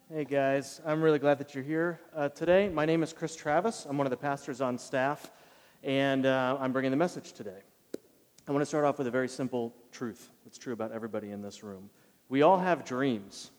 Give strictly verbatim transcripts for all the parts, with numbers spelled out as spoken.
Hey guys, I'm really glad that you're here uh, today. My name is Chris Travis. I'm one of the pastors on staff, and uh, I'm bringing the message today. I want to start off with a very simple truth that's true about everybody in this room. We all have dreams.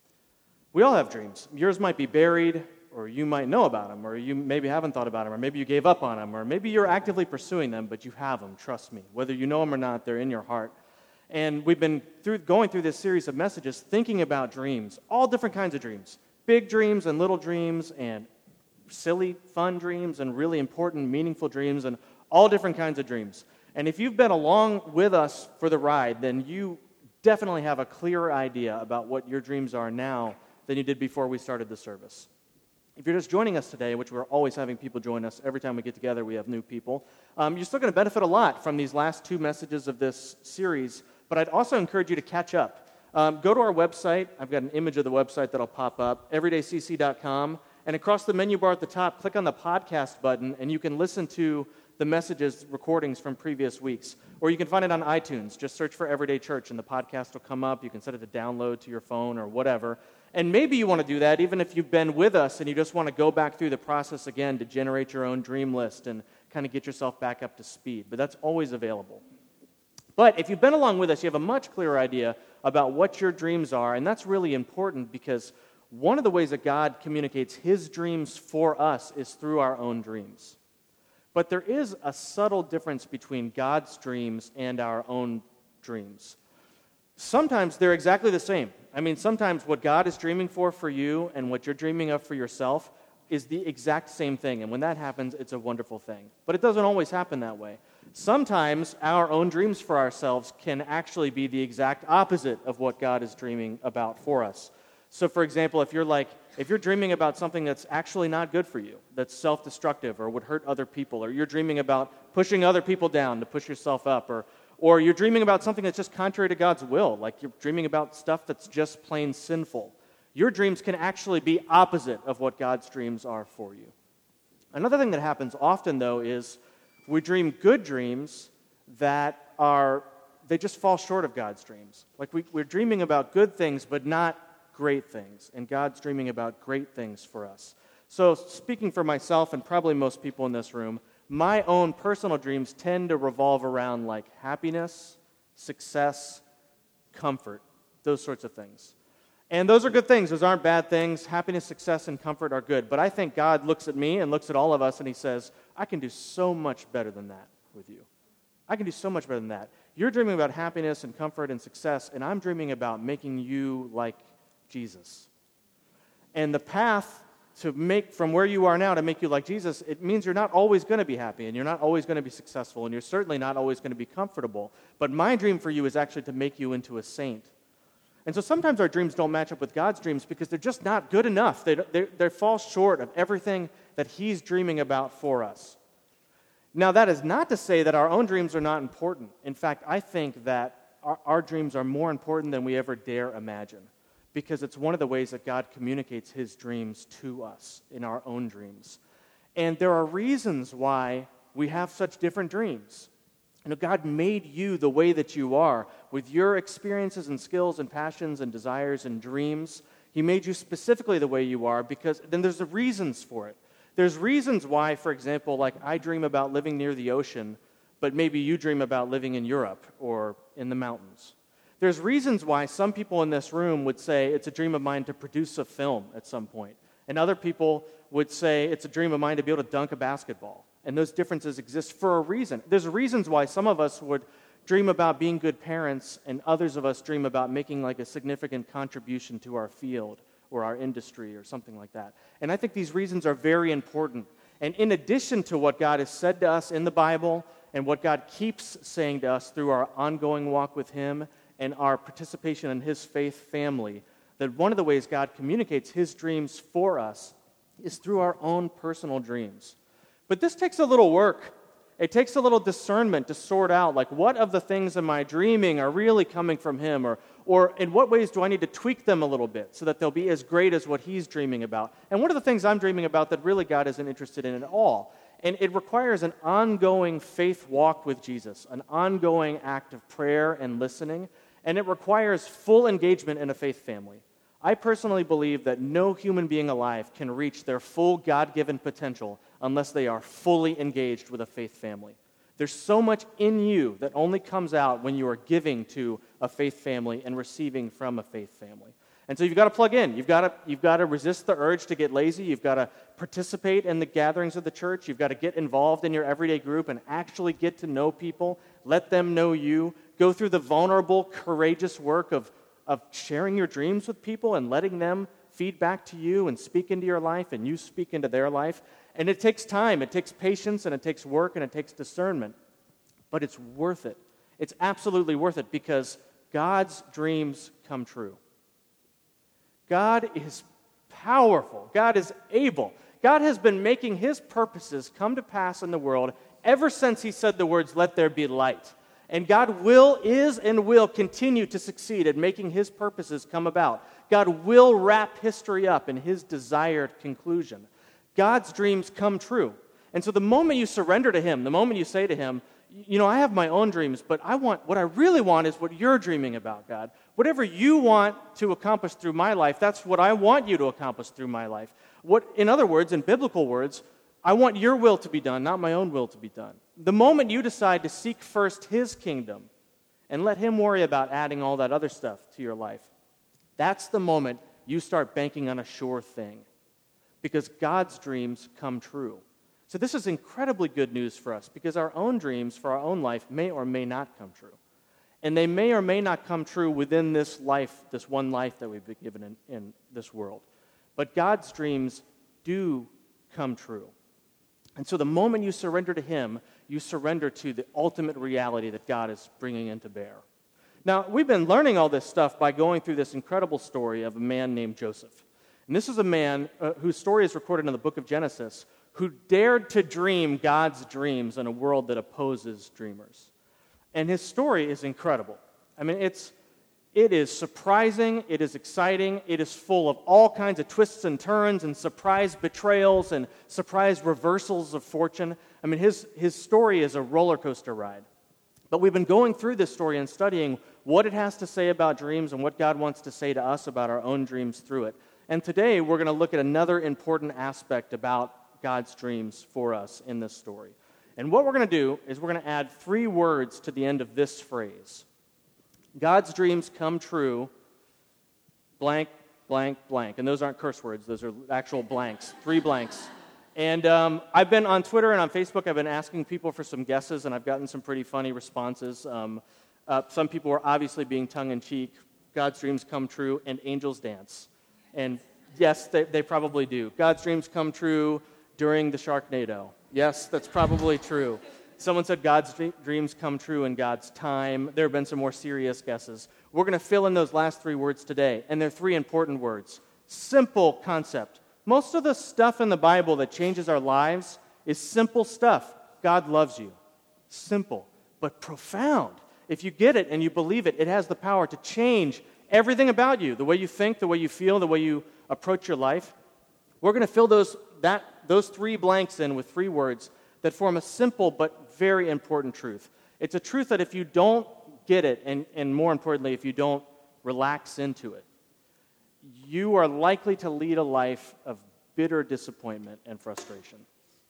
We all have dreams. Yours might be buried, or you might know about them, or you maybe haven't thought about them, or maybe you gave up on them, or maybe you're actively pursuing them, but you have them, trust me. Whether you know them or not, they're in your heart. And we've been through, going through this series of messages thinking about dreams, all different kinds of dreams, big dreams and little dreams and silly, fun dreams and really important, meaningful dreams and all different kinds of dreams. And if you've been along with us for the ride, then you definitely have a clearer idea about what your dreams are now than you did before we started the service. If you're just joining us today, which we're always having people join us, every time we get together we have new people, um, you're still going to benefit a lot from these last two messages of this series. But I'd also encourage you to catch up. Um, go to our website. I've got an image of the website that'll pop up, everyday c c dot com. And across the menu bar at the top, click on the podcast button, and you can listen to the messages, recordings from previous weeks. Or you can find it on iTunes. Just search for Everyday Church, and the podcast will come up. You can set it to download to your phone or whatever. And maybe you want to do that even if you've been with us and you just want to go back through the process again to generate your own dream list and kind of get yourself back up to speed. But that's always available. But if you've been along with us, you have a much clearer idea about what your dreams are, and that's really important because one of the ways that God communicates His dreams for us is through our own dreams. But there is a subtle difference between God's dreams and our own dreams. Sometimes they're exactly the same. I mean, sometimes what God is dreaming for for you and what you're dreaming of for yourself is the exact same thing, and when that happens, it's a wonderful thing. But it doesn't always happen that way. Sometimes our own dreams for ourselves can actually be the exact opposite of what God is dreaming about for us. So, for example, if you're like, if you're dreaming about something that's actually not good for you, that's self-destructive or would hurt other people, or you're dreaming about pushing other people down to push yourself up, or or you're dreaming about something that's just contrary to God's will, like you're dreaming about stuff that's just plain sinful, your dreams can actually be opposite of what God's dreams are for you. Another thing that happens often, though, is we dream good dreams that are, they just fall short of God's dreams. Like we, we're dreaming about good things, but not great things. And God's dreaming about great things for us. So speaking for myself and probably most people in this room, my own personal dreams tend to revolve around like happiness, success, comfort, those sorts of things. And those are good things. Those aren't bad things. Happiness, success, and comfort are good. But I think God looks at me and looks at all of us and He says, I can do so much better than that with you. I can do so much better than that. You're dreaming about happiness and comfort and success, and I'm dreaming about making you like Jesus. And the path to make from where you are now to make you like Jesus, it means you're not always going to be happy, and you're not always going to be successful, and you're certainly not always going to be comfortable. But my dream for you is actually to make you into a saint. And so sometimes our dreams don't match up with God's dreams because they're just not good enough. They, they, they fall short of everything that He's dreaming about for us. Now, that is not to say that our own dreams are not important. In fact, I think that our, our dreams are more important than we ever dare imagine because it's one of the ways that God communicates His dreams to us in our own dreams. And there are reasons why we have such different dreams. You know, God made you the way that you are with your experiences and skills and passions and desires and dreams. He made you specifically the way you are because then there's the reasons for it. There's reasons why, for example, like I dream about living near the ocean, but maybe you dream about living in Europe or in the mountains. There's reasons why some people in this room would say it's a dream of mine to produce a film at some point, and other people would say it's a dream of mine to be able to dunk a basketball. And those differences exist for a reason. There's reasons why some of us would dream about being good parents and others of us dream about making like a significant contribution to our field or our industry or something like that. And I think these reasons are very important. And in addition to what God has said to us in the Bible and what God keeps saying to us through our ongoing walk with Him and our participation in His faith family, that one of the ways God communicates His dreams for us is through our own personal dreams. But this takes a little work. It takes a little discernment to sort out, like, what of the things am I dreaming are really coming from Him? Or, or in what ways do I need to tweak them a little bit so that they'll be as great as what He's dreaming about? And what are the things I'm dreaming about that really God isn't interested in at all? And it requires an ongoing faith walk with Jesus, an ongoing act of prayer and listening, and it requires full engagement in a faith family. I personally believe that no human being alive can reach their full God-given potential unless they are fully engaged with a faith family. There's so much in you that only comes out when you are giving to a faith family and receiving from a faith family. And so you've got to plug in. You've got to, you've got to resist the urge to get lazy. You've got to participate in the gatherings of the church. You've got to get involved in your everyday group and actually get to know people. Let them know you. Go through the vulnerable, courageous work of, of sharing your dreams with people and letting them feed back to you and speak into your life and you speak into their life. And it takes time, it takes patience, and it takes work, and it takes discernment. But it's worth it. It's absolutely worth it because God's dreams come true. God is powerful. God is able. God has been making His purposes come to pass in the world ever since He said the words, "Let there be light." And God will, is, and will continue to succeed at making His purposes come about. God will wrap history up in His desired conclusion. God's dreams come true. And so the moment you surrender to Him, the moment you say to Him, you know, I have my own dreams, but I want, what I really want is what you're dreaming about, God. Whatever you want to accomplish through my life, that's what I want you to accomplish through my life. What, in other words, in biblical words, I want your will to be done, not my own will to be done. The moment you decide to seek first His kingdom and let Him worry about adding all that other stuff to your life, that's the moment you start banking on a sure thing. Because God's dreams come true. So this is incredibly good news for us because our own dreams for our own life may or may not come true. And they may or may not come true within this life, this one life that we've been given in, in this world. But God's dreams do come true. And so the moment you surrender to Him, you surrender to the ultimate reality that God is bringing into bear. Now, we've been learning all this stuff by going through this incredible story of a man named Joseph. And this is a man uh, whose story is recorded in the book of Genesis who dared to dream God's dreams in a world that opposes dreamers. And his story is incredible. I mean, it's, it is surprising, it is exciting, it is full of all kinds of twists and turns and surprise betrayals and surprise reversals of fortune. I mean, his, his story is a roller coaster ride. But we've been going through this story and studying what it has to say about dreams and what God wants to say to us about our own dreams through it. And today, we're going to look at another important aspect about God's dreams for us in this story. And what we're going to do is we're going to add three words to the end of this phrase. God's dreams come true, blank, blank, blank. And those aren't curse words. Those are actual blanks, three blanks. And um, I've been on Twitter and on Facebook, I've been asking people for some guesses, and I've gotten some pretty funny responses. Um, uh, some people are obviously being tongue-in-cheek. God's dreams come true, and angels dance. And yes, they, they probably do. God's dreams come true during the Sharknado. Yes, that's probably true. Someone said God's dreams come true in God's time. There have been some more serious guesses. We're going to fill in those last three words today, and they're three important words. Simple concept. Most of the stuff in the Bible that changes our lives is simple stuff. God loves you. Simple, but profound. If you get it and you believe it, it has the power to change everything about you, the way you think, the way you feel, the way you approach your life. We're going to fill those that those three blanks in with three words that form a simple but very important truth. It's a truth that if you don't get it, and, and more importantly, if you don't relax into it, you are likely to lead a life of bitter disappointment and frustration.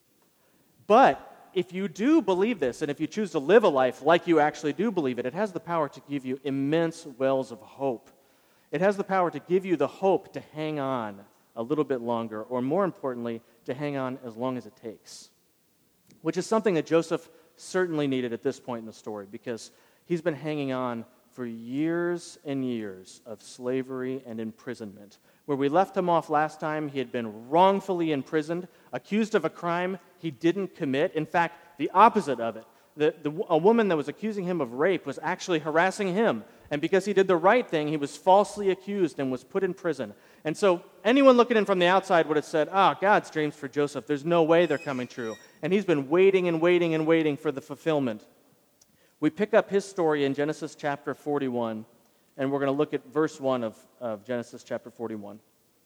But if you do believe this, and if you choose to live a life like you actually do believe it, it has the power to give you immense wells of hope. It has the power to give you the hope to hang on a little bit longer, or more importantly, to hang on as long as it takes, which is something that Joseph certainly needed at this point in the story, because he's been hanging on for years and years of slavery and imprisonment. Where we left him off last time, he had been wrongfully imprisoned, accused of a crime he didn't commit. In fact, the opposite of it. The, the, a woman that was accusing him of rape was actually harassing him. And because he did the right thing, he was falsely accused and was put in prison. And so anyone looking in from the outside would have said, ah, oh, God's dreams for Joseph, there's no way they're coming true. And he's been waiting and waiting and waiting for the fulfillment. We pick up his story in Genesis chapter forty-one, and we're going to look at verse one of, of Genesis chapter forty-one.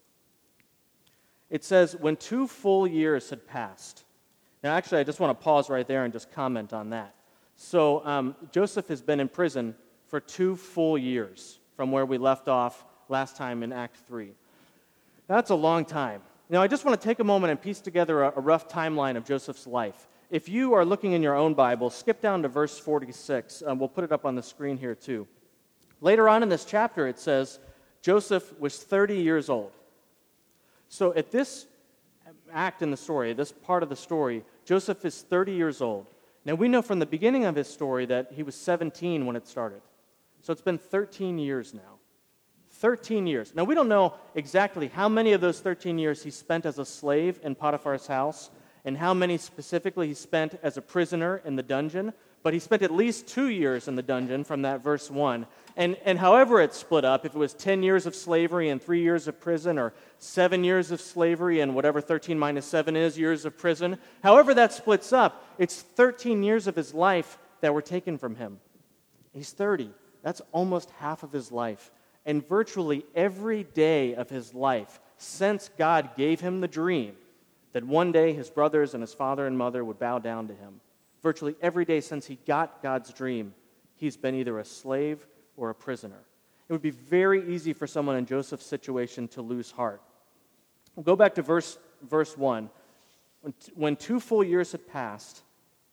It says, when two full years had passed. Now, actually, I just want to pause right there and just comment on that. So, um, Joseph has been in prison for two full years from where we left off last time in Act three. That's a long time. Now, I just want to take a moment and piece together a, a rough timeline of Joseph's life. If you are looking in your own Bible, skip down to verse forty-six. Um, we'll put it up on the screen here too. Later on in this chapter, it says Joseph was thirty years old. So at this act in the story, this part of the story, Joseph is thirty years old. Now, we know from the beginning of his story that he was seventeen when it started. So it's been thirteen years now. thirteen years. Now, we don't know exactly how many of those thirteen years he spent as a slave in Potiphar's house and how many specifically he spent as a prisoner in the dungeon, but he spent at least two years in the dungeon from that verse one. And, and however it's split up, if it was ten years of slavery and three years of prison, or seven years of slavery and whatever thirteen minus seven is, years of prison, however that splits up, it's thirteen years of his life that were taken from him. He's thirty. That's almost half of his life. And virtually every day of his life, since God gave him the dream that one day his brothers and his father and mother would bow down to him, virtually every day since he got God's dream, he's been either a slave or a prisoner. It would be very easy for someone in Joseph's situation to lose heart. We'll go back to verse, verse one. When, when two full years had passed,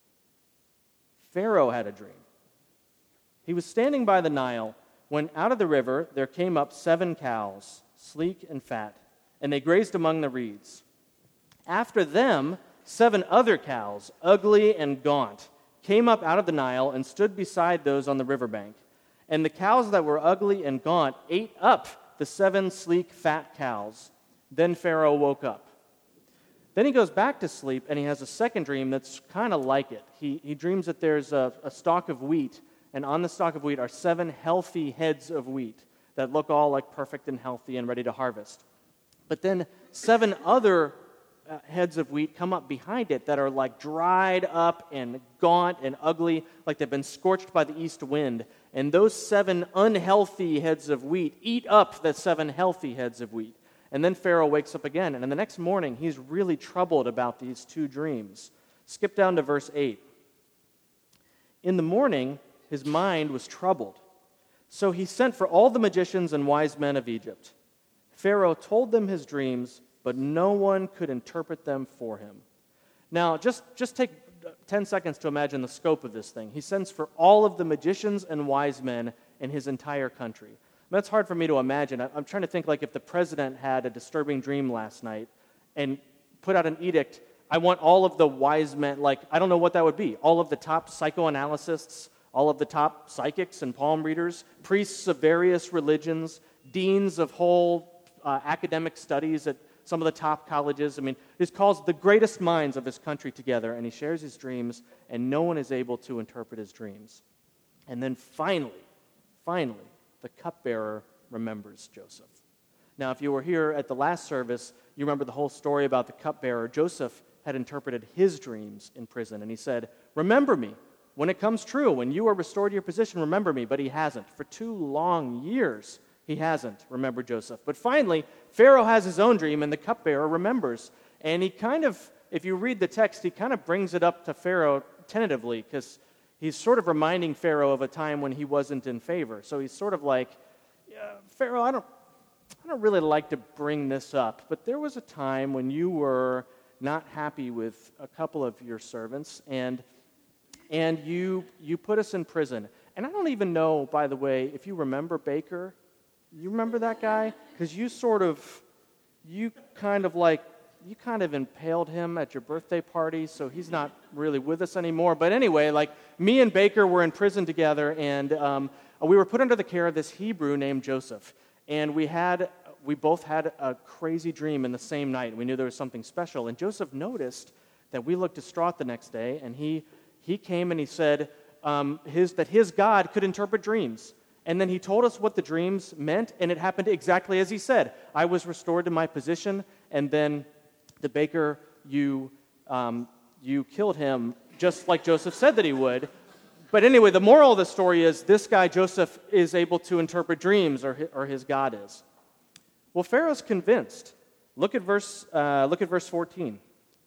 Pharaoh had a dream. He was standing by the Nile when out of the river there came up seven cows, sleek and fat, and they grazed among the reeds. After them, seven other cows, ugly and gaunt, came up out of the Nile and stood beside those on the riverbank. And the cows that were ugly and gaunt ate up the seven sleek, fat cows. Then Pharaoh woke up. Then he goes back to sleep, and he has a second dream that's kind of like it. He, he dreams that there's a, a stalk of wheat, and on the stalk of wheat are seven healthy heads of wheat that look all like perfect and healthy and ready to harvest. But then seven other uh, heads of wheat come up behind it that are like dried up and gaunt and ugly, like they've been scorched by the east wind. And those seven unhealthy heads of wheat eat up the seven healthy heads of wheat. And then Pharaoh wakes up again, and in the next morning, he's really troubled about these two dreams. Skip down to verse eight. In the morning, his mind was troubled. So he sent for all the magicians and wise men of Egypt. Pharaoh told them his dreams, but no one could interpret them for him. Now, just, just take ten seconds to imagine the scope of this thing. He sends for all of the magicians and wise men in his entire country. That's hard for me to imagine. I'm trying to think like if the president had a disturbing dream last night and put out an edict, I want all of the wise men, like, I don't know what that would be, all of the top psychoanalysts, all of the top psychics and palm readers, priests of various religions, deans of whole uh, academic studies at some of the top colleges. I mean, he calls the greatest minds of his country together, and he shares his dreams, and no one is able to interpret his dreams. And then finally, finally, the cupbearer remembers Joseph. Now, if you were here at the last service, you remember the whole story about the cupbearer. Joseph had interpreted his dreams in prison, and he said, "Remember me. When it comes true, when you are restored to your position, remember me." But he hasn't. For two long years, he hasn't remembered Joseph. But finally, Pharaoh has his own dream, and the cupbearer remembers. And he kind of, if you read the text, he kind of brings it up to Pharaoh tentatively, because he's sort of reminding Pharaoh of a time when he wasn't in favor. So he's sort of like, yeah, Pharaoh, I don't, I don't really like to bring this up, but there was a time when you were not happy with a couple of your servants, and and you you put us in prison. And I don't even know, by the way, if you remember Baker. You remember that guy? Because you sort of, you kind of like, you kind of impaled him at your birthday party, so he's not really with us anymore. But anyway, like, me and Baker were in prison together, and um, we were put under the care of this Hebrew named Joseph. And we had, we both had a crazy dream in the same night. We knew there was something special. And Joseph noticed that we looked distraught the next day, and he he came and he said um, his that his God could interpret dreams. And then he told us what the dreams meant, and it happened exactly as he said. I was restored to my position, and then the baker, you um, you killed him just like Joseph said that he would. But anyway, the moral of the story is this guy, Joseph, is able to interpret dreams, or his, or his God is. Well, Pharaoh's convinced. Look at verse, uh, look at verse fourteen.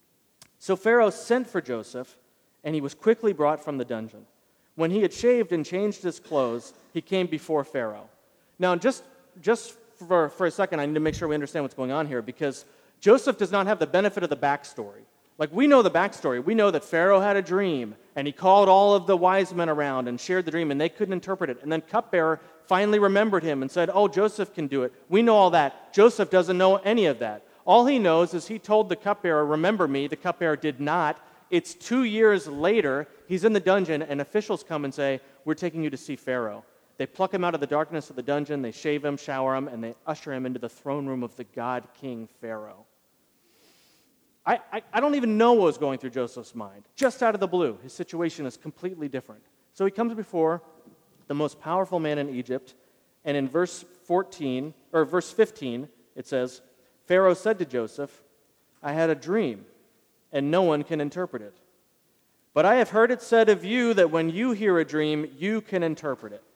So Pharaoh sent for Joseph, and he was quickly brought from the dungeon. When he had shaved and changed his clothes, he came before Pharaoh. Now, just, just for, for a second, I need to make sure we understand what's going on here, because Joseph does not have the benefit of the backstory. Like, we know the backstory. We know that Pharaoh had a dream, and he called all of the wise men around and shared the dream, and they couldn't interpret it. And then cupbearer finally remembered him and said, oh, Joseph can do it. We know all that. Joseph doesn't know any of that. All he knows is he told the cupbearer, remember me. The cupbearer did not. It's two years later. He's in the dungeon, and officials come and say, we're taking you to see Pharaoh. They pluck him out of the darkness of the dungeon. They shave him, shower him, and they usher him into the throne room of the God King Pharaoh. I, I, I don't even know what was going through Joseph's mind. Just out of the blue, his situation is completely different. So he comes before the most powerful man in Egypt, and in verse fourteen, or verse fifteen, it says, Pharaoh said to Joseph, I had a dream, and no one can interpret it. But I have heard it said of you that when you hear a dream, you can interpret it.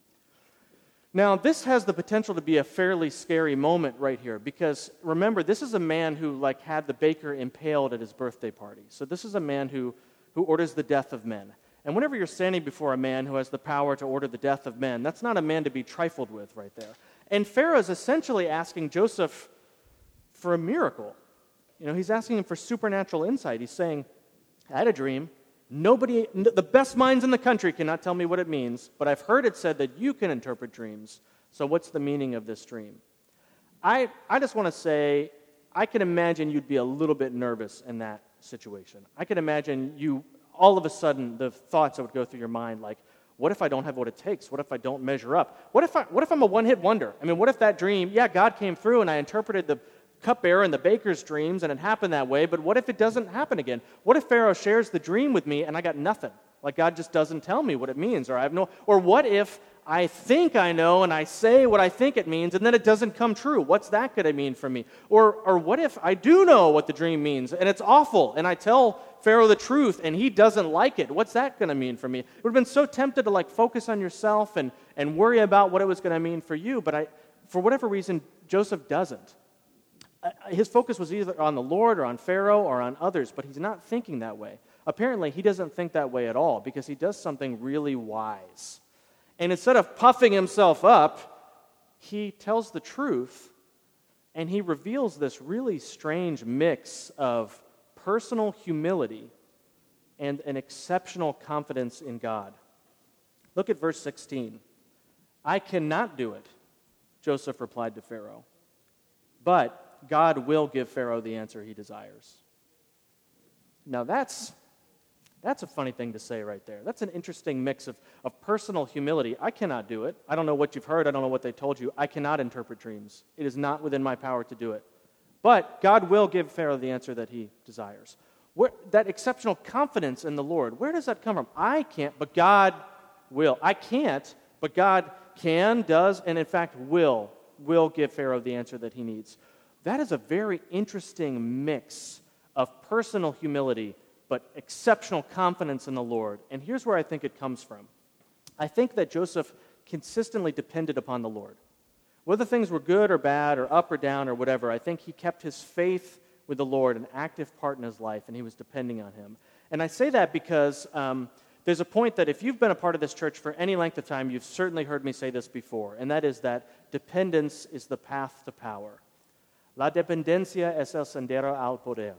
Now, this has the potential to be a fairly scary moment right here, because remember, this is a man who like had the baker impaled at his birthday party. So this is a man who, who orders the death of men. And whenever you're standing before a man who has the power to order the death of men, that's not a man to be trifled with right there. And Pharaoh is essentially asking Joseph for a miracle. You know, he's asking him for supernatural insight. He's saying, I had a dream. Nobody, the best minds in the country cannot tell me what it means, but I've heard it said that you can interpret dreams. So what's the meaning of this dream? I, I just want to say, I can imagine you'd be a little bit nervous in that situation. I can imagine you, all of a sudden, the thoughts that would go through your mind, like, what if I don't have what it takes? What if I don't measure up? What if, I, what if I'm a one-hit wonder? I mean, what if that dream, yeah, God came through and I interpreted the cupbearer and the baker's dreams, and it happened that way, but what if it doesn't happen again? What if Pharaoh shares the dream with me and I got nothing? Like God just doesn't tell me what it means, or I have no, or what if I think I know and I say what I think it means and then it doesn't come true? What's that going to mean for me? Or, or what if I do know what the dream means and it's awful and I tell Pharaoh the truth and he doesn't like it? What's that going to mean for me? I would have been so tempted to like focus on yourself and, and worry about what it was going to mean for you, but I, for whatever reason, Joseph doesn't. His focus was either on the Lord or on Pharaoh or on others, but he's not thinking that way. Apparently, he doesn't think that way at all because he does something really wise. And instead of puffing himself up, he tells the truth, and he reveals this really strange mix of personal humility and an exceptional confidence in God. Look at verse sixteen. I cannot do it, Joseph replied to Pharaoh, but God will give Pharaoh the answer he desires. Now that's, that's a funny thing to say right there. That's an interesting mix of, of personal humility. I cannot do it. I don't know what you've heard. I don't know what they told you. I cannot interpret dreams. It is not within my power to do it. But God will give Pharaoh the answer that he desires. Where, that exceptional confidence in the Lord, where does that come from? I can't, but God will. I can't, but God can, does, and in fact will, will give Pharaoh the answer that he needs. That is a very interesting mix of personal humility, but exceptional confidence in the Lord. And here's where I think it comes from. I think that Joseph consistently depended upon the Lord. Whether things were good or bad or up or down or whatever, I think he kept his faith with the Lord an active part in his life, and he was depending on him. And I say that because um, there's a point that if you've been a part of this church for any length of time, you've certainly heard me say this before, and that is that dependence is the path to power. La dependencia es el sendero al poder.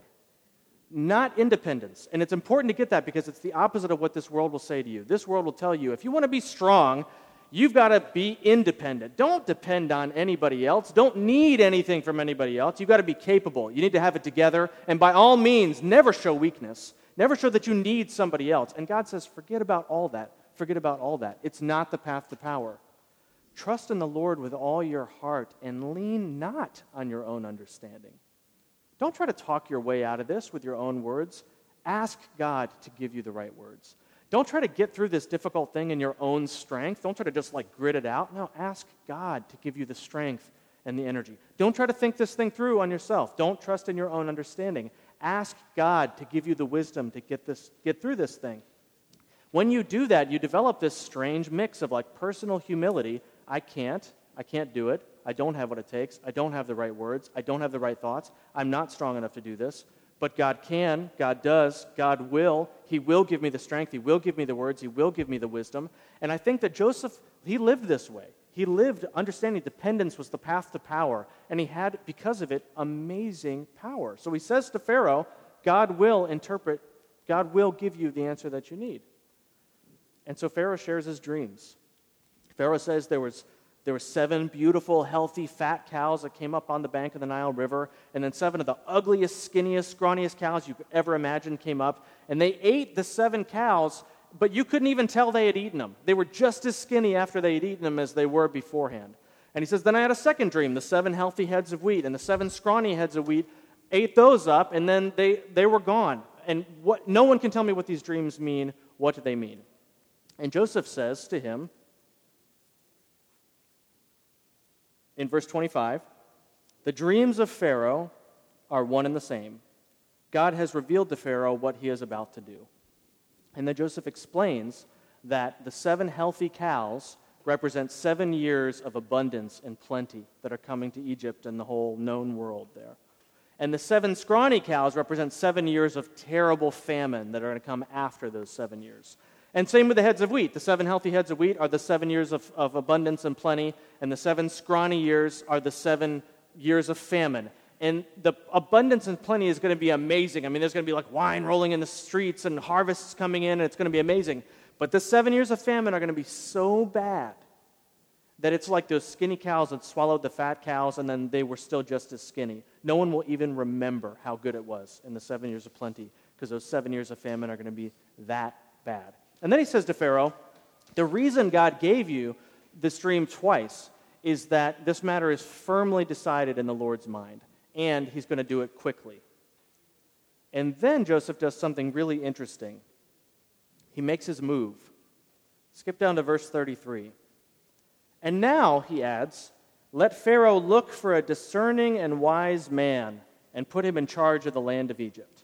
Not independence. And it's important to get that because it's the opposite of what this world will say to you. This world will tell you, if you want to be strong, you've got to be independent. Don't depend on anybody else. Don't need anything from anybody else. You've got to be capable. You need to have it together. And by all means, never show weakness. Never show that you need somebody else. And God says, forget about all that. Forget about all that. It's not the path to power. Trust in the Lord with all your heart and lean not on your own understanding. Don't try to talk your way out of this with your own words. Ask God to give you the right words. Don't try to get through this difficult thing in your own strength. Don't try to just like grit it out. No, ask God to give you the strength and the energy. Don't try to think this thing through on yourself. Don't trust in your own understanding. Ask God to give you the wisdom to get this, get through this thing. When you do that, you develop this strange mix of like personal humility. I can't. I can't do it. I don't have what it takes. I don't have the right words. I don't have the right thoughts. I'm not strong enough to do this. But God can. God does. God will. He will give me the strength. He will give me the words. He will give me the wisdom. And I think that Joseph, he lived this way. he lived understanding dependence was the path to power, and he had, because of it, amazing power. So he says to Pharaoh, God will interpret, God will give you the answer that you need. And so Pharaoh shares his dreams. Pharaoh says there was there were seven beautiful, healthy, fat cows that came up on the bank of the Nile River, and then seven of the ugliest, skinniest, scrawniest cows you could ever imagine came up, and they ate the seven cows, but you couldn't even tell they had eaten them. They were just as skinny after they had eaten them as they were beforehand. And he says, then I had a second dream. The seven healthy heads of wheat and the seven scrawny heads of wheat ate those up, and then they, they were gone. And what, no one can tell me what these dreams mean. What do they mean? And Joseph says to him, in verse twenty-five, the dreams of Pharaoh are one and the same. God has revealed to Pharaoh what he is about to do. And then Joseph explains that the seven healthy cows represent seven years of abundance and plenty that are coming to Egypt and the whole known world there. And the seven scrawny cows represent seven years of terrible famine that are going to come after those seven years. And same with the heads of wheat. The seven healthy heads of wheat are the seven years of, of abundance and plenty, and the seven scrawny years are the seven years of famine. And the abundance and plenty is going to be amazing. I mean, there's going to be like wine rolling in the streets and harvests coming in, and it's going to be amazing. But the seven years of famine are going to be so bad that it's like those skinny cows that swallowed the fat cows, and then they were still just as skinny. No one will even remember how good it was in the seven years of plenty, because those seven years of famine are going to be that bad. And then he says to Pharaoh, the reason God gave you this dream twice is that this matter is firmly decided in the Lord's mind, and he's going to do it quickly. And then Joseph does something really interesting. He makes his move. Skip down to verse thirty-three. And now, he adds, let Pharaoh look for a discerning and wise man and put him in charge of the land of Egypt.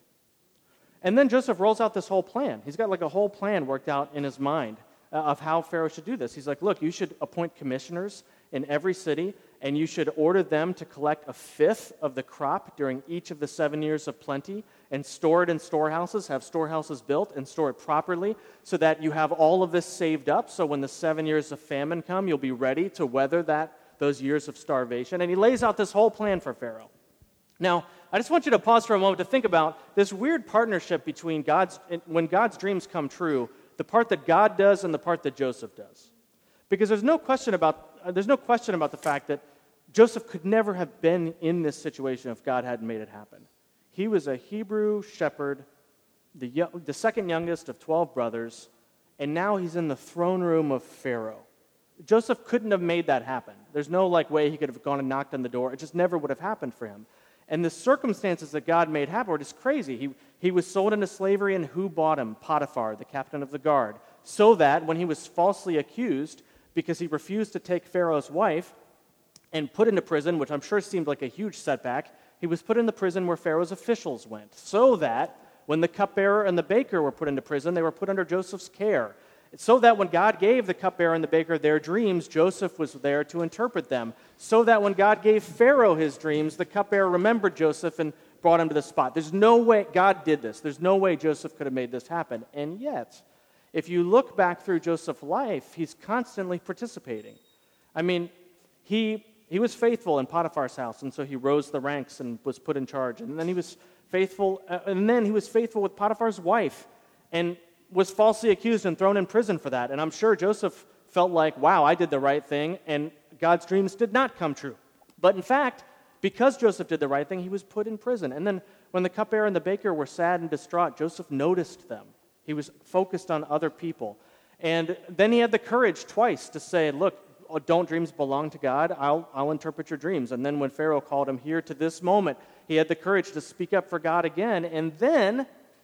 And then Joseph rolls out this whole plan. He's got like a whole plan worked out in his mind uh, of how Pharaoh should do this. He's like, look, you should appoint commissioners in every city, and you should order them to collect a fifth of the crop during each of the seven years of plenty and store it in storehouses, have storehouses built and store it properly so that you have all of this saved up, so when the seven years of famine come, you'll be ready to weather that those years of starvation. And he lays out this whole plan for Pharaoh. Now, I just want you to pause for a moment to think about this weird partnership between God's, when God's dreams come true, the part that God does and the part that Joseph does. Because there's no question about, there's no question about the fact that Joseph could never have been in this situation if God hadn't made it happen. He was a Hebrew shepherd, the, the second youngest of twelve brothers, and now he's in the throne room of Pharaoh. Joseph couldn't have made that happen. There's no like way he could have gone and knocked on the door. It just never would have happened for him. And the circumstances that God made happen were just crazy. He, he was sold into slavery, and who bought him? Potiphar, the captain of the guard. So that when he was falsely accused, because he refused to take Pharaoh's wife and put into prison, which I'm sure seemed like a huge setback, he was put in the prison where Pharaoh's officials went. So that when the cupbearer and the baker were put into prison, they were put under Joseph's care. So that when God gave the cupbearer and the baker their dreams, Joseph was there to interpret them. So that when God gave Pharaoh his dreams, the cupbearer remembered Joseph and brought him to the spot. There's no way God did this. There's no way Joseph could have made this happen. And yet, if you look back through Joseph's life, he's constantly participating. I mean, he he was faithful in Potiphar's house, and so he rose the ranks and was put in charge. And then he was faithful, uh, and then he was faithful with Potiphar's wife, and was falsely accused and thrown in prison for that. And I'm sure Joseph felt like, wow, I did the right thing, and God's dreams did not come true. But in fact, because Joseph did the right thing, he was put in prison. And then when the cupbearer and the baker were sad and distraught, Joseph noticed them. He was focused on other people. And then he had the courage twice to say, look, don't dreams belong to God? I'll, I'll interpret your dreams. And then when Pharaoh called him here to this moment, he had the courage to speak up for God again. And then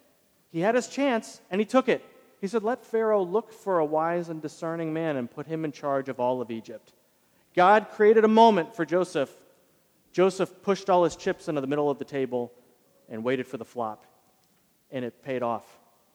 he had his chance, and he took it. He said, let Pharaoh look for a wise and discerning man and put him in charge of all of Egypt. God created a moment for Joseph. Joseph pushed all his chips into the middle of the table and waited for the flop, and it paid off.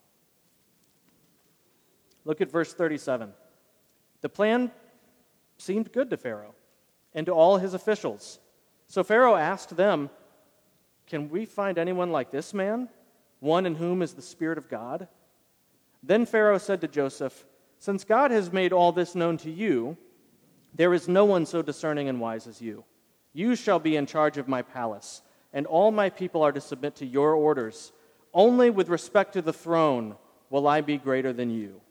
Look at verse thirty-seven. The plan seemed good to Pharaoh and to all his officials. So Pharaoh asked them, can we find anyone like this man, one in whom is the Spirit of God? Then Pharaoh said to Joseph, since God has made all this known to you, There is no one so discerning and wise as you. You shall be in charge of my palace, and all my people are to submit to your orders. Only with respect to the throne will I be greater than you."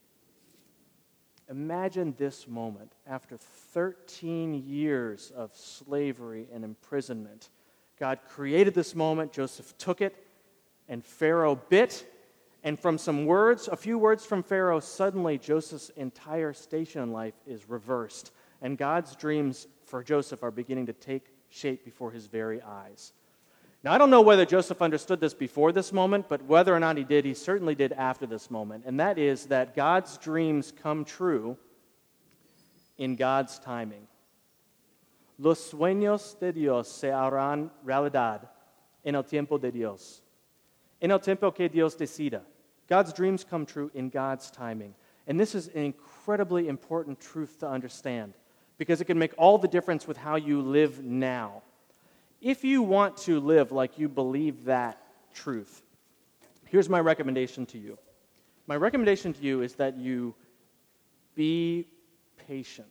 Imagine this moment after thirteen years of slavery and imprisonment. God created this moment, Joseph took it, and Pharaoh bit, and from some words, a few words from Pharaoh, suddenly Joseph's entire station in life is reversed, and God's dreams for Joseph are beginning to take shape before his very eyes. Now, I don't know whether Joseph understood this before this moment, but whether or not he did, he certainly did after this moment, and that is that God's dreams come true in God's timing. Los sueños de Dios se harán realidad en el tiempo de Dios. En el tiempo que Dios decida. God's dreams come true in God's timing. And this is an incredibly important truth to understand because it can make all the difference with how you live now. If you want to live like you believe that truth, here's my recommendation to you. My recommendation to you is that you be patient.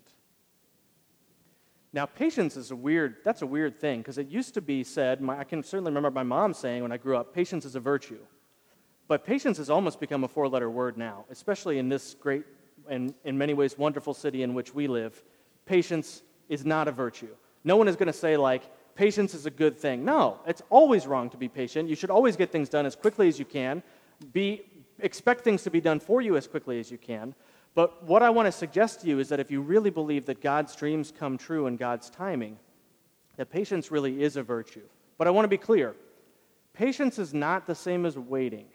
Now, patience is a weird, that's a weird thing, because it used to be said, my, I can certainly remember my mom saying when I grew up, patience is a virtue. But patience has almost become a four-letter word now, especially in this great and in many ways wonderful city in which we live. Patience is not a virtue. No one is going to say, like, patience is a good thing. No, it's always wrong to be patient. You should always get things done as quickly as you can. Be, expect things to be done for you as quickly as you can. But what I want to suggest to you is that if you really believe that God's dreams come true in God's timing, that patience really is a virtue. But I want to be clear. Patience is not the same as waiting.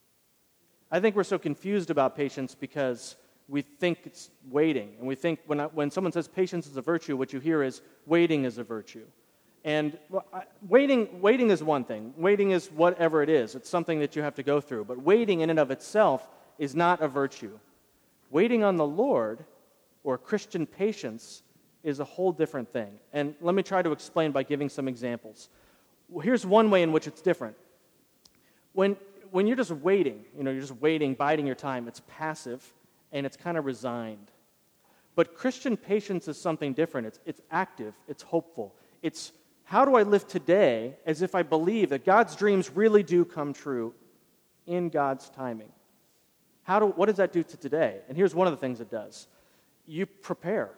I think we're so confused about patience because we think it's waiting. And we think when, I, when someone says patience is a virtue, what you hear is waiting is a virtue. And well, I, waiting, waiting is one thing. Waiting is whatever it is. It's something that you have to go through. But waiting in and of itself is not a virtue. Waiting on the Lord, or Christian patience, is a whole different thing. And let me try to explain by giving some examples. Well, here's one way in which it's different. When, when you're just waiting, you know, you're just waiting, biding your time, it's passive, and it's kind of resigned. But Christian patience is something different. It's, it's active, it's hopeful. It's, how do I live today as if I believe that God's dreams really do come true in God's timing? How do, what does that do to today? And here's one of the things it does. You prepare,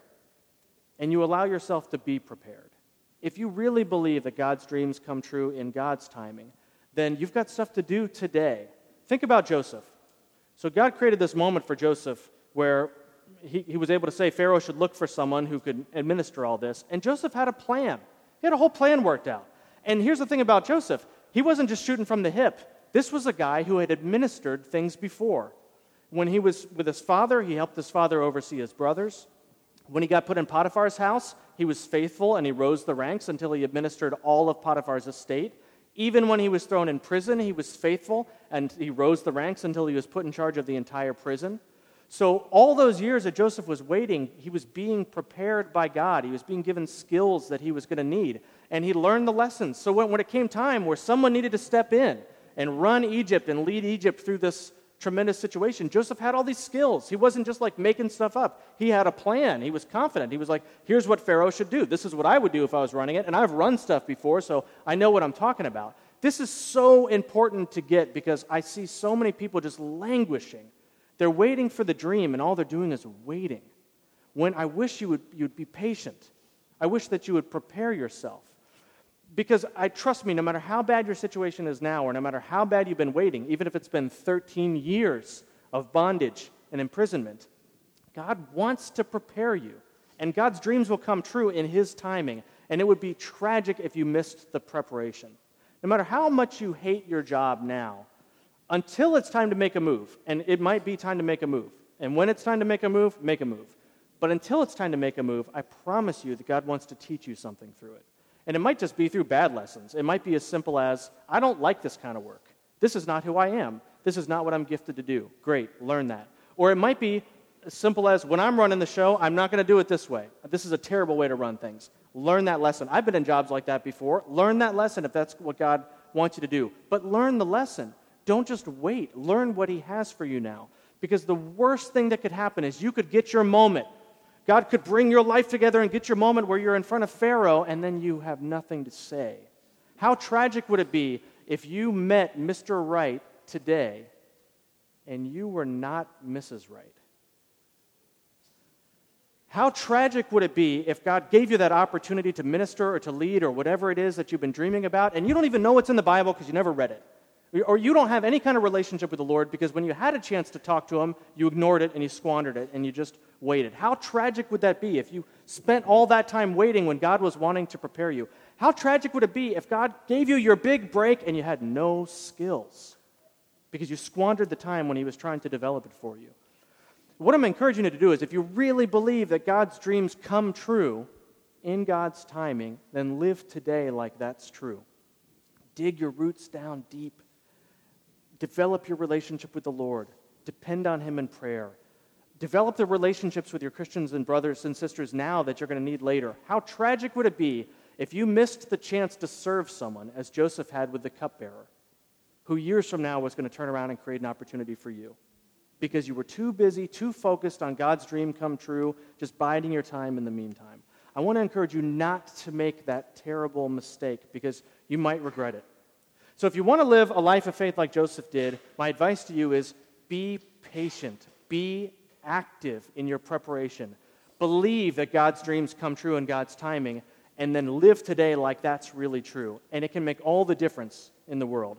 and you allow yourself to be prepared. If you really believe that God's dreams come true in God's timing, then you've got stuff to do today. Think about Joseph. So God created this moment for Joseph where he, he was able to say Pharaoh should look for someone who could administer all this, and Joseph had a plan. He had a whole plan worked out. And here's the thing about Joseph. He wasn't just shooting from the hip. This was a guy who had administered things before. When he was with his father, he helped his father oversee his brothers. When he got put in Potiphar's house, he was faithful and he rose the ranks until he administered all of Potiphar's estate. Even when he was thrown in prison, he was faithful and he rose the ranks until he was put in charge of the entire prison. So all those years that Joseph was waiting, he was being prepared by God. He was being given skills that he was going to need. And he learned the lessons. So when, when it came time where someone needed to step in and run Egypt and lead Egypt through this tremendous situation, Joseph had all these skills. He wasn't just like making stuff up. He had a plan. He was confident. He was like, here's what Pharaoh should do. This is what I would do if I was running it. And I've run stuff before, so I know what I'm talking about. This is so important to get because I see so many people just languishing. They're waiting for the dream, and all they're doing is waiting. When I wish you would you'd be patient. I wish that you would prepare yourself. Because I trust me, no matter how bad your situation is now, or no matter how bad you've been waiting, even if it's been thirteen years of bondage and imprisonment, God wants to prepare you. And God's dreams will come true in His timing. And it would be tragic if you missed the preparation. No matter how much you hate your job now, until it's time to make a move, and it might be time to make a move. And when it's time to make a move, make a move. But until it's time to make a move, I promise you that God wants to teach you something through it. And it might just be through bad lessons. It might be as simple as, I don't like this kind of work. This is not who I am. This is not what I'm gifted to do. Great, learn that. Or it might be as simple as, when I'm running the show, I'm not going to do it this way. This is a terrible way to run things. Learn that lesson. I've been in jobs like that before. Learn that lesson if that's what God wants you to do. But learn the lesson. Don't just wait. Learn what He has for you now. Because the worst thing that could happen is you could get your moment. God could bring your life together and get your moment where you're in front of Pharaoh and then you have nothing to say. How tragic would it be if you met Mister Right today and you were not Missus Right? How tragic would it be if God gave you that opportunity to minister or to lead or whatever it is that you've been dreaming about, and you don't even know what's in the Bible because you never read it? Or you don't have any kind of relationship with the Lord because when you had a chance to talk to Him, you ignored it and you squandered it and you just waited. How tragic would that be if you spent all that time waiting when God was wanting to prepare you? How tragic would it be if God gave you your big break and you had no skills because you squandered the time when He was trying to develop it for you? What I'm encouraging you to do is, if you really believe that God's dreams come true in God's timing, then live today like that's true. Dig your roots down deep. Develop your relationship with the Lord. Depend on Him in prayer. Develop the relationships with your Christians and brothers and sisters now that you're going to need later. How tragic would it be if you missed the chance to serve someone, as Joseph had with the cupbearer, who years from now was going to turn around and create an opportunity for you? Because you were too busy, too focused on God's dream come true, just biding your time in the meantime. I want to encourage you not to make that terrible mistake because you might regret it. So if you want to live a life of faith like Joseph did, my advice to you is be patient, be active in your preparation. Believe that God's dreams come true in God's timing, and then live today like that's really true. And it can make all the difference in the world.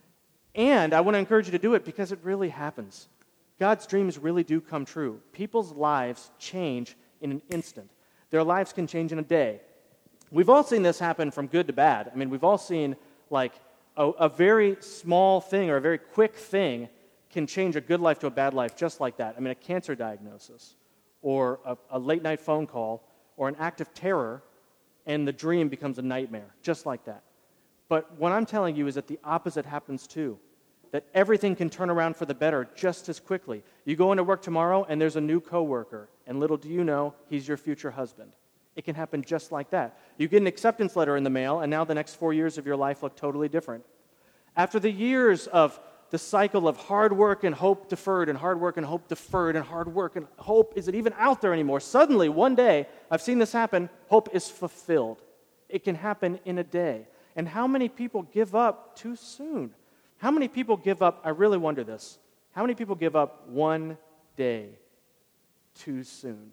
And I want to encourage you to do it because it really happens. God's dreams really do come true. People's lives change in an instant. Their lives can change in a day. We've all seen this happen from good to bad. I mean, we've all seen like a, a very small thing or a very quick thing can change a good life to a bad life just like that. I mean, a cancer diagnosis or a, a late-night phone call or an act of terror, and the dream becomes a nightmare, just like that. But what I'm telling you is that the opposite happens too. That everything can turn around for the better just as quickly. You go into work tomorrow and there's a new coworker, and little do you know, he's your future husband. It can happen just like that. You get an acceptance letter in the mail, and now the next four years of your life look totally different. After the years of the cycle of hard work and hope deferred, and hard work and hope deferred, and hard work and hope isn't even out there anymore, suddenly, one day, I've seen this happen, hope is fulfilled. It can happen in a day. And how many people give up too soon? How many people give up, I really wonder this, how many people give up one day too soon?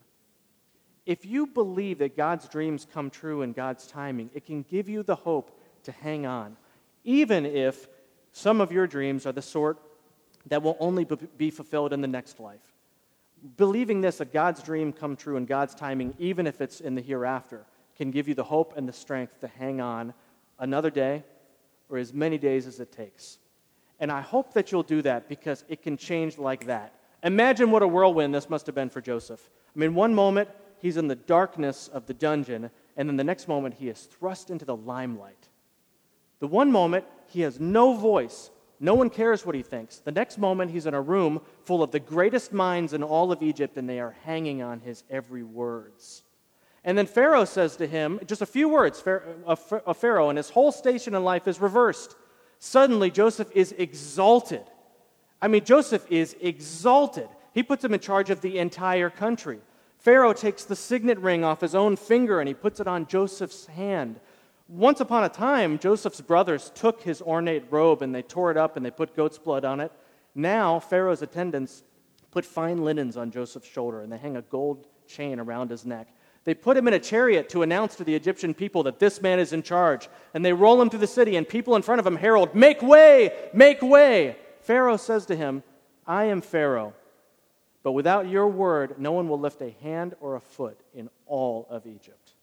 If you believe that God's dreams come true in God's timing, it can give you the hope to hang on, even if some of your dreams are the sort that will only be fulfilled in the next life. Believing this, that God's dream come true in God's timing, even if it's in the hereafter, can give you the hope and the strength to hang on another day or as many days as it takes. And I hope that you'll do that because it can change like that. Imagine what a whirlwind this must have been for Joseph. I mean, one moment he's in the darkness of the dungeon, and then the next moment he is thrust into the limelight. The one moment he has no voice, no one cares what he thinks. The next moment he's in a room full of the greatest minds in all of Egypt, and they are hanging on his every words. And then Pharaoh says to him, just a few words of Pharaoh, and his whole station in life is reversed. Suddenly, Joseph is exalted. I mean, Joseph is exalted. He puts him in charge of the entire country. Pharaoh takes the signet ring off his own finger and he puts it on Joseph's hand. Once upon a time, Joseph's brothers took his ornate robe and they tore it up and they put goat's blood on it. Now, Pharaoh's attendants put fine linens on Joseph's shoulder and they hang a gold chain around his neck. They put him in a chariot to announce to the Egyptian people that this man is in charge. And they roll him through the city, and people in front of him herald, "Make way! Make way!" Pharaoh says to him, "I am Pharaoh, but without your word, no one will lift a hand or a foot in all of Egypt."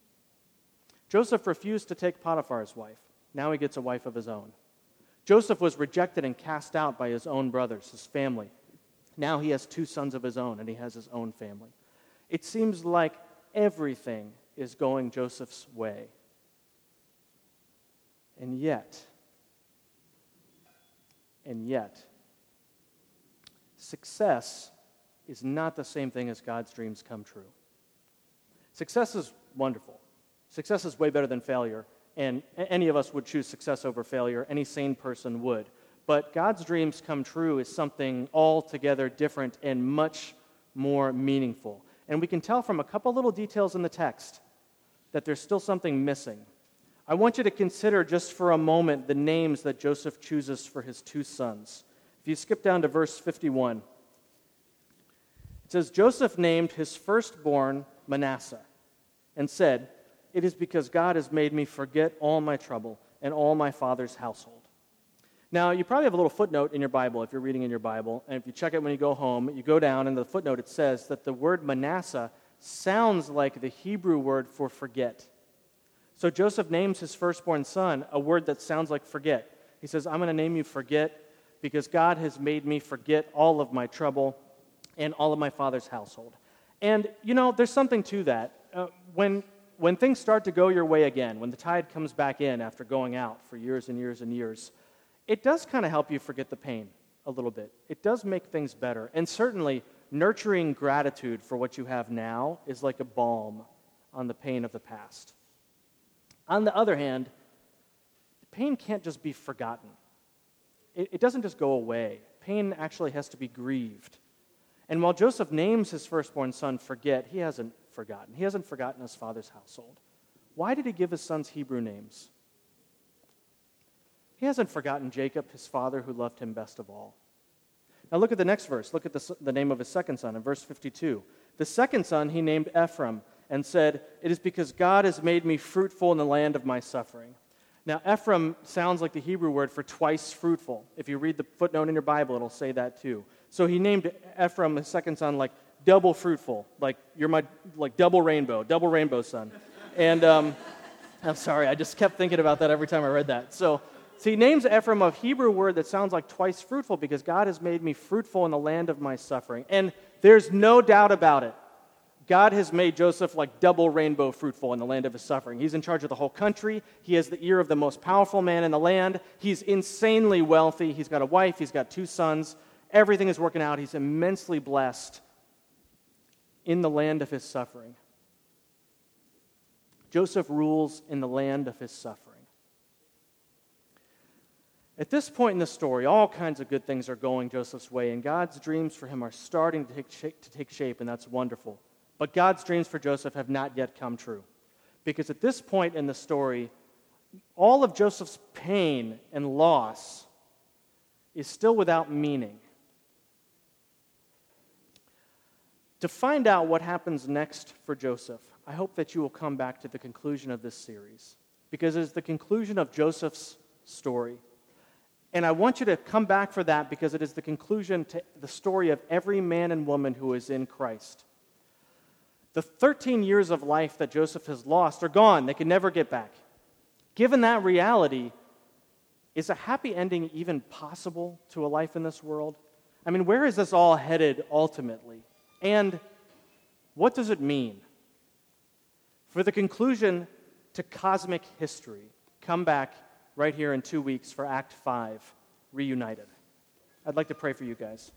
Joseph refused to take Potiphar's wife. Now he gets a wife of his own. Joseph was rejected and cast out by his own brothers, his family. Now he has two sons of his own, and he has his own family. It seems like everything is going Joseph's way. And yet, and yet, success is not the same thing as God's dreams come true. Success is wonderful. Success is way better than failure, and any of us would choose success over failure. Any sane person would. But God's dreams come true is something altogether different and much more meaningful. And we can tell from a couple little details in the text that there's still something missing. I want you to consider just for a moment the names that Joseph chooses for his two sons. If you skip down to verse fifty-one, it says, Joseph named his firstborn Manasseh and said, "It is because God has made me forget all my trouble and all my father's household." Now, you probably have a little footnote in your Bible if you're reading in your Bible, and if you check it when you go home, you go down, and the footnote, it says that the word Manasseh sounds like the Hebrew word for forget. So Joseph names his firstborn son a word that sounds like forget. He says, I'm going to name you Forget because God has made me forget all of my trouble and all of my father's household. And, you know, there's something to that. Uh, when, when things start to go your way again, when the tide comes back in after going out for years and years and years, it does kind of help you forget the pain a little bit. It does make things better. And certainly, nurturing gratitude for what you have now is like a balm on the pain of the past. On the other hand, pain can't just be forgotten. It, it doesn't just go away. Pain actually has to be grieved. And while Joseph names his firstborn son Forget, he hasn't forgotten. He hasn't forgotten his father's household. Why did he give his sons Hebrew names? He hasn't forgotten Jacob, his father, who loved him best of all. Now look at the next verse. Look at the, the name of his second son in verse fifty-two. The second son he named Ephraim and said, "It is because God has made me fruitful in the land of my suffering." Now Ephraim sounds like the Hebrew word for twice fruitful. If you read the footnote in your Bible, it'll say that too. So he named Ephraim, his second son, like double fruitful, like you're my like double rainbow, double rainbow son. And um, I'm sorry, I just kept thinking about that every time I read that. So. So he names Ephraim a Hebrew word that sounds like twice fruitful because God has made me fruitful in the land of my suffering. And there's no doubt about it. God has made Joseph like double rainbow fruitful in the land of his suffering. He's in charge of the whole country. He has the ear of the most powerful man in the land. He's insanely wealthy. He's got a wife. He's got two sons. Everything is working out. He's immensely blessed in the land of his suffering. Joseph rules in the land of his suffering. At this point in the story, all kinds of good things are going Joseph's way, and God's dreams for him are starting to take shape, to take shape, and that's wonderful. But God's dreams for Joseph have not yet come true. Because at this point in the story, all of Joseph's pain and loss is still without meaning. To find out what happens next for Joseph, I hope that you will come back to the conclusion of this series, because it is the conclusion of Joseph's story. And I want you to come back for that because it is the conclusion to the story of every man and woman who is in Christ. The thirteen years of life that Joseph has lost are gone. They can never get back. Given that reality, is a happy ending even possible to a life in this world? I mean, where is this all headed ultimately? And what does it mean? For the conclusion to cosmic history, come back right here in two weeks for Act five, Reunited. I'd like to pray for you guys.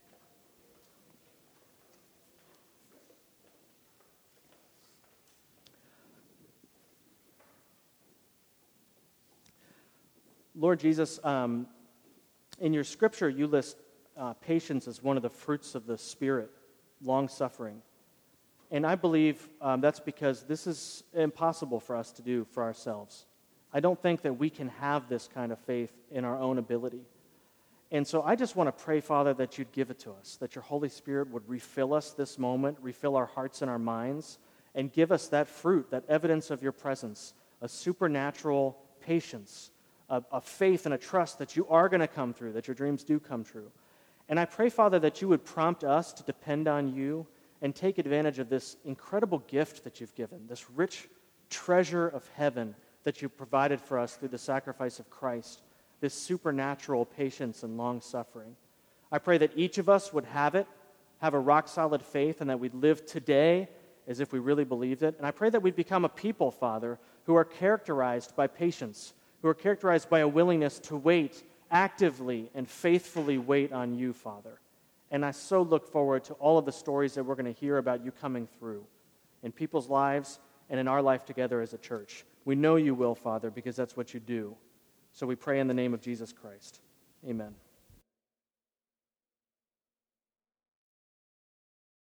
Lord Jesus, um, in your scripture, you list uh, patience as one of the fruits of the Spirit, long-suffering. And I believe um, that's because this is impossible for us to do for ourselves. I don't think that we can have this kind of faith in our own ability. And so I just want to pray, Father, that you'd give it to us, that your Holy Spirit would refill us this moment, refill our hearts and our minds, and give us that fruit, that evidence of your presence, a supernatural patience, a, a faith and a trust that you are going to come through, that your dreams do come true. And I pray, Father, that you would prompt us to depend on you and take advantage of this incredible gift that you've given, this rich treasure of heaven that you provided for us through the sacrifice of Christ, this supernatural patience and long-suffering. I pray that each of us would have it, have a rock-solid faith, and that we'd live today as if we really believed it. And I pray that we'd become a people, Father, who are characterized by patience, who are characterized by a willingness to wait, actively and faithfully wait on you, Father. And I so look forward to all of the stories that we're going to hear about you coming through in people's lives and in our life together as a church. We know you will, Father, because that's what you do. So we pray in the name of Jesus Christ. Amen.